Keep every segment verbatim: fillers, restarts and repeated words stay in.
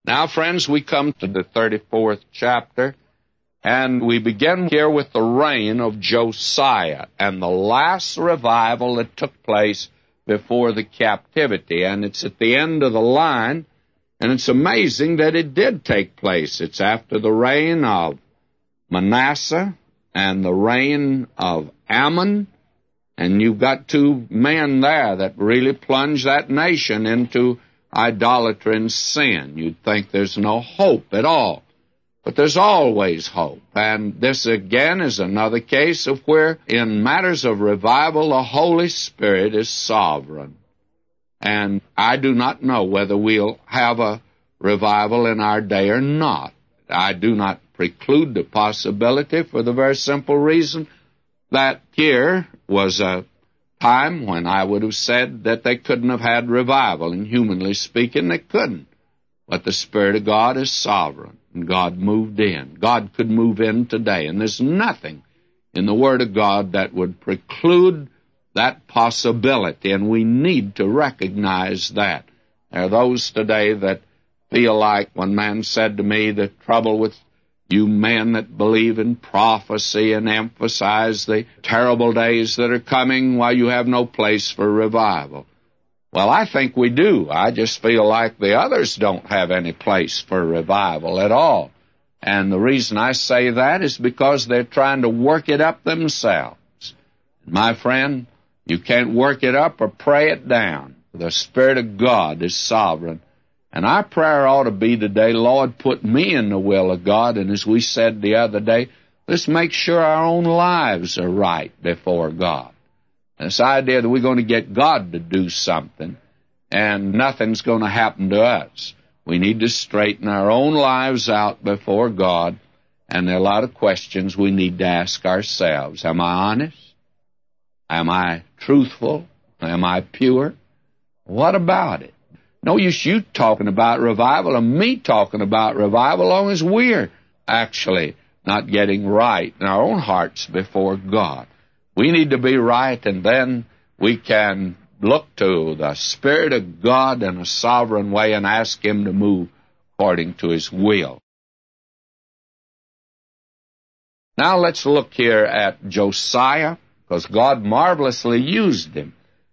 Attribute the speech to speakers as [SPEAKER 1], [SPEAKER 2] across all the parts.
[SPEAKER 1] Now, friends, we come to the thirty-fourth chapter, and we begin here with the reign of Josiah and the last revival that took place before the captivity. And it's at the end of the line, and it's amazing that it did take place. It's after the reign of Manasseh and the reign of Ammon, and you've got two men there that really plunged that nation into idolatry and sin. You'd think there's no hope at all. But there's always hope. And this, again, is another case of where, in matters of revival, the Holy Spirit is sovereign. And I do not know whether we'll have a revival in our day or not. I do not preclude the possibility for the very simple reason that here was a time when I would have said that they couldn't have had revival, and humanly speaking, they couldn't. But the Spirit of God is sovereign, and God moved in. God could move in today, and there's nothing in the Word of God that would preclude that possibility, and we need to recognize that. There are those today that feel like, one man said to me, the trouble with you men that believe in prophecy and emphasize the terrible days that are coming, while you have no place for revival. Well, I think we do. I just feel like the others don't have any place for revival at all. And the reason I say that is because they're trying to work it up themselves. My friend, you can't work it up or pray it down. The Spirit of God is sovereign. And our prayer ought to be today, Lord, put me in the will of God. And as we said the other day, let's make sure our own lives are right before God. This idea that we're going to get God to do something and nothing's going to happen to us. We need to straighten our own lives out before God, and there are a lot of questions we need to ask ourselves. Am I honest? Am I truthful? Am I pure? What about it? No use you talking about revival and me talking about revival, as long as we're actually not getting right in our own hearts before God. We need to be right, and then we can look to the Spirit of God in a sovereign way and ask Him to move according to His will. Now let's look here at Josiah, because God marvelously used him.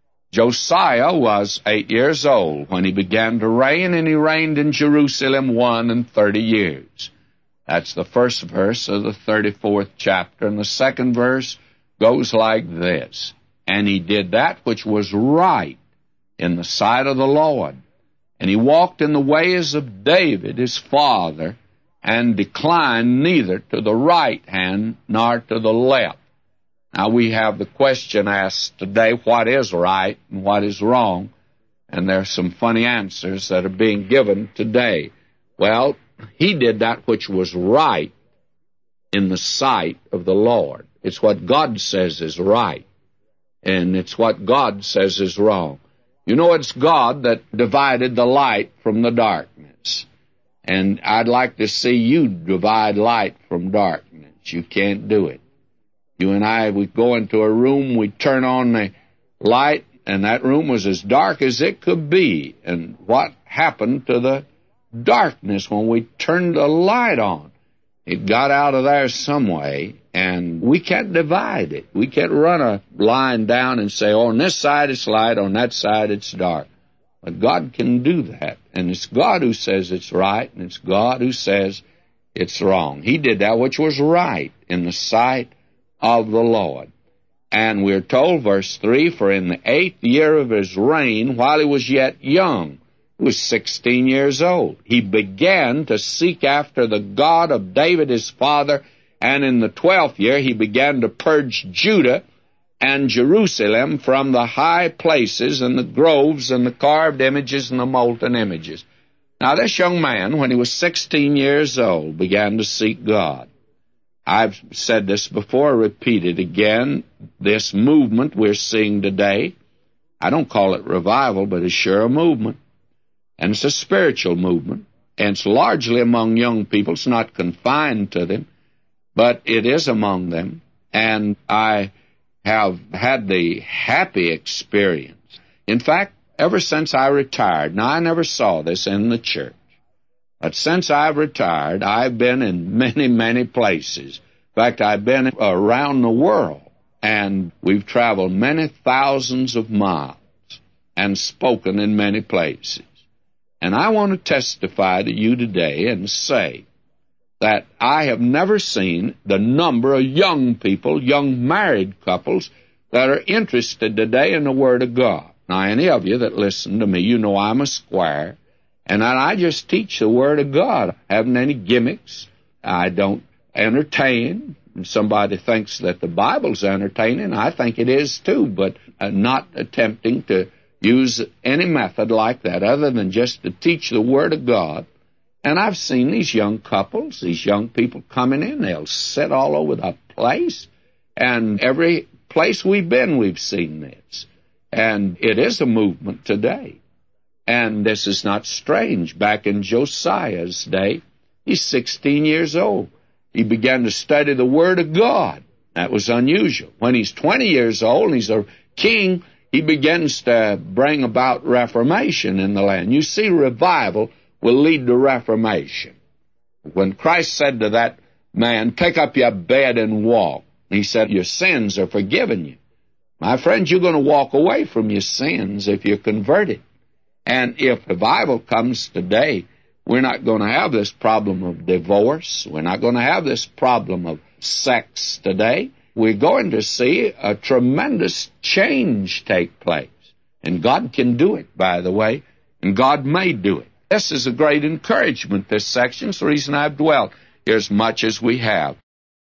[SPEAKER 1] Josiah was eight years old when he began to reign, and he reigned in Jerusalem one and thirty years. That's the first verse of the thirty-fourth chapter, and the second verse goes like this. And he did that which was right in the sight of the Lord, and he walked in the ways of David his father, and declined neither to the right hand nor to the left. Now we have the question asked today, what is right and what is wrong? And there are some funny answers that are being given today. Well, he did that which was right in the sight of the Lord. It's what God says is right, and it's what God says is wrong. You know, it's God that divided the light from the darkness. And I'd like to see you divide light from darkness. You can't do it. You and I, we go into a room, we turn on the light, and that room was as dark as it could be. And what happened to the darkness when we turned the light on? It got out of there some way, and we can't divide it. We can't run a line down and say, oh, on this side it's light, on that side it's dark. But God can do that, and it's God who says it's right, and it's God who says it's wrong. He did that which was right in the sight of the Lord. And we're told, verse three, for in the eighth year of his reign, while he was yet young, he was sixteen years old, he began to seek after the God of David his father, and in the twelfth year he began to purge Judah and Jerusalem from the high places and the groves and the carved images and the molten images. Now this young man, when he was sixteen years old, began to seek God. I've said this before, repeat it again. This movement we're seeing today, I don't call it revival, but it's sure a movement. And it's a spiritual movement, and it's largely among young people. It's not confined to them, but it is among them. And I have had the happy experience. In fact, ever since I retired, now I never saw this in the church, But since I've retired, I've been in many, many places. In fact, I've been around the world, and we've traveled many thousands of miles and spoken in many places. And I want to testify to you today and say that I have never seen the number of young people, young married couples, that are interested today in the Word of God. Now, any of you that listen to me, you know I'm a squire, and I just teach the Word of God. I haven't any gimmicks. I don't entertain. Somebody thinks that the Bible's entertaining. I think it is too, but uh, not attempting to use any method like that other than just to teach the Word of God. And I've seen these young couples, these young people coming in. They'll sit all over the place, and every place we've been, we've seen this. And it is a movement today. And this is not strange. Back in Josiah's day, he's sixteen years old. He began to study the Word of God. That was unusual. When he's twenty years old and he's a king, he begins to bring about reformation in the land. You see, revival will lead to reformation. When Christ said to that man, "Take up your bed and walk," he said, "Your sins are forgiven you." My friends, you're going to walk away from your sins if you're converted. And if revival comes today, we're not going to have this problem of divorce. We're not going to have this problem of sex today. We're going to see a tremendous change take place. And God can do it, by the way, and God may do it. This is a great encouragement, this section. It's the reason I've dwelt here as much as we have.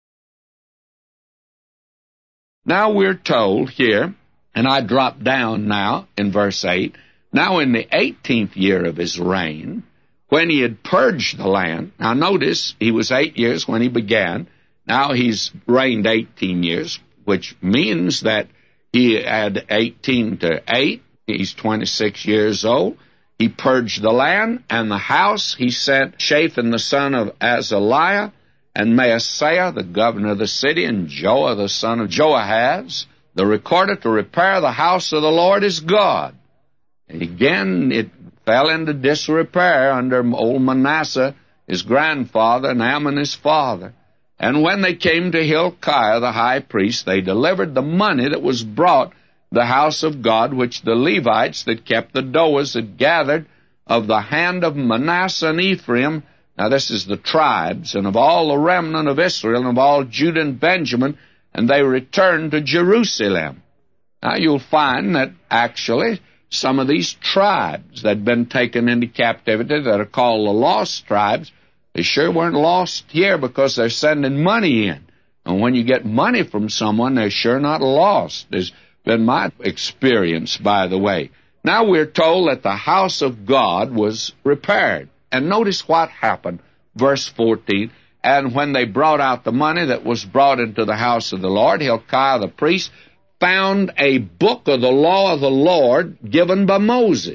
[SPEAKER 1] Now we're told here, and I drop down now in verse eight, now in the eighteenth year of his reign, when he had purged the land. Now notice, he was eight years when he began. Now he's reigned eighteen years, which means that he had eighteen to eight. He's twenty-six years old. He purged the land and the house. He sent Shaphan the son of Azaliah, and Maaseiah, the governor of the city, and Joah, the son of Joahaz, the recorder, to repair the house of the Lord his God. And again, it fell into disrepair under old Manasseh, his grandfather, and Ammon, his father. And when they came to Hilkiah, the high priest, they delivered the money that was brought the house of God, which the Levites that kept the doors had gathered of the hand of Manasseh and Ephraim. Now this is the tribes, and of all the remnant of Israel, and of all Judah and Benjamin, and they returned to Jerusalem. Now you'll find that actually some of these tribes that had been taken into captivity that are called the lost tribes, they sure weren't lost here because they're sending money in. And when you get money from someone, they're sure not lost. There's been my experience, by the way. Now we're told that the house of God was repaired. And notice what happened, verse fourteen. And when they brought out the money that was brought into the house of the Lord, Hilkiah the priest found a book of the law of the Lord given by Moses.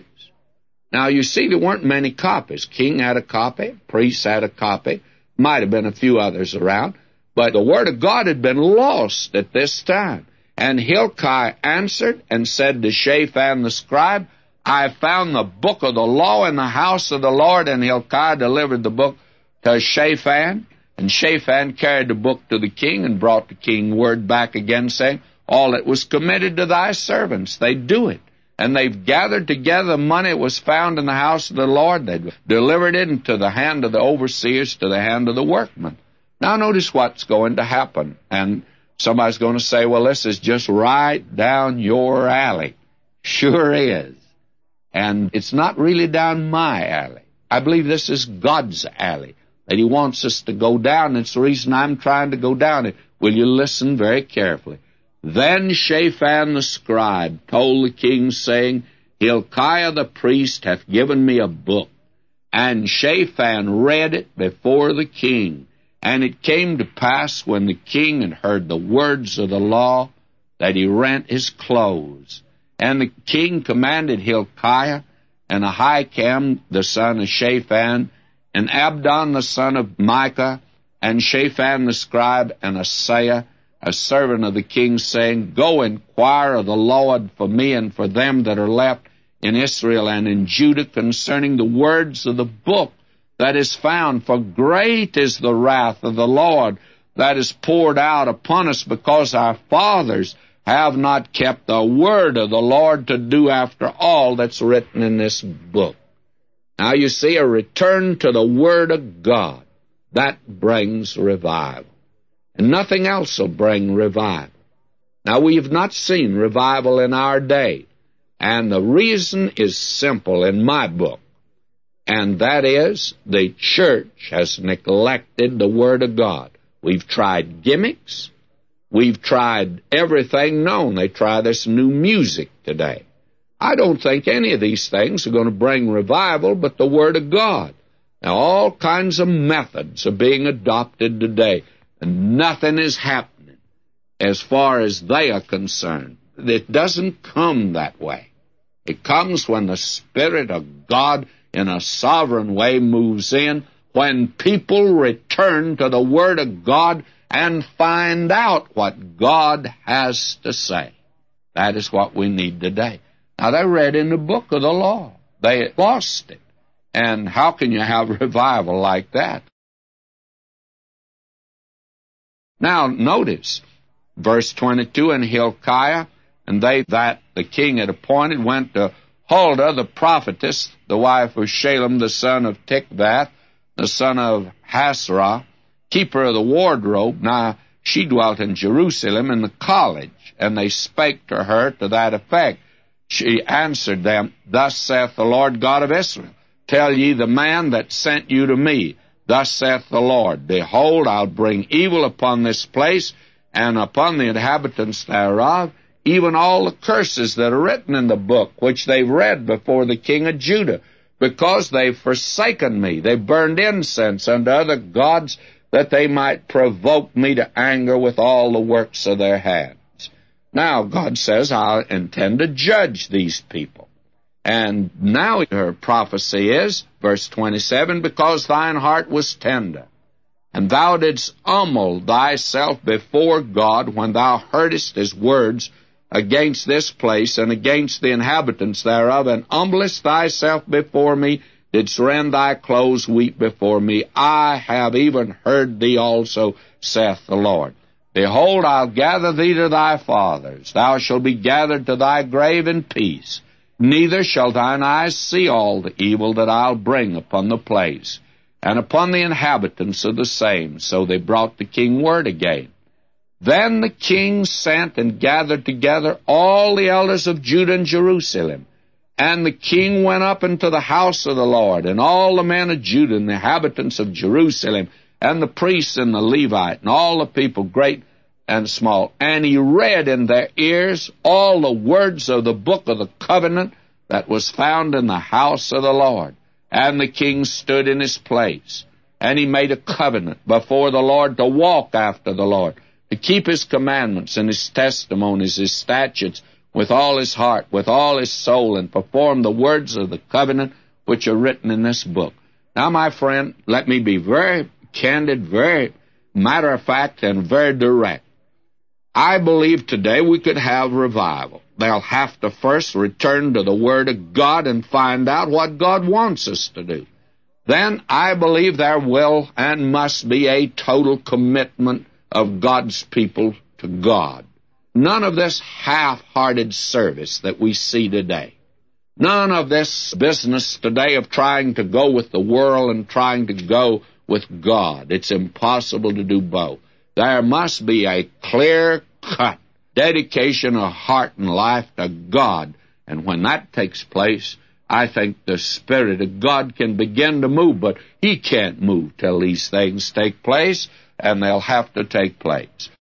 [SPEAKER 1] Now you see, there weren't many copies. King had a copy, priests had a copy, might have been a few others around, but the word of God had been lost at this time. And Hilkiah answered and said to Shaphan the scribe, I found the book of the law in the house of the Lord. And Hilkiah delivered the book to Shaphan. And Shaphan carried the book to the king and brought the king word back again, saying, all that was committed to thy servants, they do it. And they've gathered together the money that was found in the house of the Lord. They've delivered it into the hand of the overseers, to the hand of the workmen. Now notice what's going to happen. And somebody's going to say, well, this is just right down your alley. Sure is. And it's not really down my alley. I believe this is God's alley that he wants us to go down. It's the reason I'm trying to go down it. Will you listen very carefully? Then Shaphan the scribe told the king, saying, Hilkiah the priest hath given me a book. And Shaphan read it before the king. And it came to pass, when the king had heard the words of the law, that he rent his clothes. And the king commanded Hilkiah, and Ahikam the son of Shaphan, and Abdon the son of Micah, and Shaphan the scribe, and Asaiah, a servant of the king, saying, Go inquire of the Lord for me and for them that are left in Israel and in Judah concerning the words of the book that is found, for great is the wrath of the Lord that is poured out upon us, because our fathers have not kept the word of the Lord to do after all that's written in this book. Now you see, a return to the word of God, that brings revival. And nothing else will bring revival. Now, we have not seen revival in our day, and the reason is simple in my book, and that is the church has neglected the Word of God. We've tried gimmicks. We've tried everything known. They try this new music today. I don't think any of these things are going to bring revival but the Word of God. Now, all kinds of methods are being adopted today, and nothing is happening as far as they are concerned. It doesn't come that way. It comes when the Spirit of God in a sovereign way moves in, when people return to the Word of God and find out what God has to say. That is what we need today. Now, they read in the book of the law. They lost it. And how can you have revival like that? Now, notice, verse twenty-two, and Hilkiah, and they that the king had appointed, went to Huldah the prophetess, the wife of Shalem, the son of Tikvath, the son of Hasrah, keeper of the wardrobe. Now, she dwelt in Jerusalem in the college, and they spake to her to that effect. She answered them, Thus saith the Lord God of Israel, Tell ye the man that sent you to me, Thus saith the Lord, Behold, I'll bring evil upon this place, and upon the inhabitants thereof, even all the curses that are written in the book, which they've read before the king of Judah, because they've forsaken me. They burned incense unto other gods, that they might provoke me to anger with all the works of their hands. Now, God says, I intend to judge these people. And now her prophecy is, verse twenty-seven, Because thine heart was tender, and thou didst humble thyself before God when thou heardest his words against this place and against the inhabitants thereof, and humblest thyself before me, didst rend thy clothes, weep before me. I have even heard thee also, saith the Lord. Behold, I'll gather thee to thy fathers. Thou shalt be gathered to thy grave in peace. Neither shall thine eyes see all the evil that I'll bring upon the place, and upon the inhabitants of the same. So they brought the king word again. Then the king sent and gathered together all the elders of Judah and Jerusalem. And the king went up into the house of the Lord, and all the men of Judah and the inhabitants of Jerusalem, and the priests and the Levite, and all the people, great and small. And he read in their ears all the words of the book of the covenant that was found in the house of the Lord. And the king stood in his place, and he made a covenant before the Lord to walk after the Lord, to keep his commandments and his testimonies, his statutes, with all his heart, with all his soul, and perform the words of the covenant which are written in this book. Now, my friend, let me be very candid, very matter of fact, and very direct. I believe today we could have revival. They'll have to first return to the Word of God and find out what God wants us to do. Then I believe there will and must be a total commitment of God's people to God. None of this half-hearted service that we see today. None of this business today of trying to go with the world and trying to go with God. It's impossible to do both. There must be a clear-cut dedication of heart and life to God. And when that takes place, I think the Spirit of God can begin to move, but He can't move till these things take place, and they'll have to take place.